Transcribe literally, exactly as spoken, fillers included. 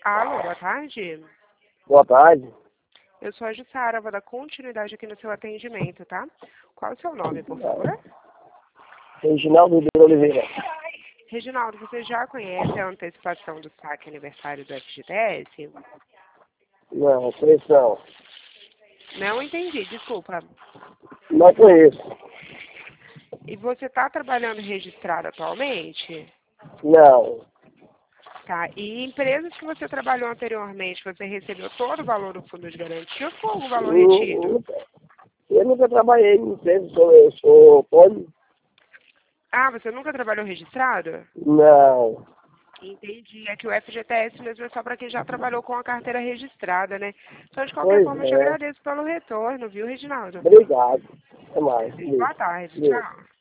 Alô, boa tarde. Boa tarde. Eu sou a Jussara, vou dar continuidade aqui no seu atendimento, tá? Qual é o seu nome, por favor? Reginaldo de Oliveira. Reginaldo, você já conhece a antecipação do saque aniversário do F G T S? Não, conheço não. Não entendi, desculpa. Não conheço. E você está trabalhando registrado atualmente? Não. Tá. E empresas que você trabalhou anteriormente, você recebeu todo o valor do fundo de garantia ou foi algum valor Eu, retido? nunca- eu nunca trabalhei em empresa, sou, eu sou autônomo. Ah, você nunca trabalhou registrado? Não. Entendi. É que o F G T S mesmo é só para quem já trabalhou com a carteira registrada, né? Então, de qualquer Pois forma, eu te é. agradeço pelo retorno, viu, Reginaldo? Obrigado. Até mais. Boa tarde. Beijo. Tchau.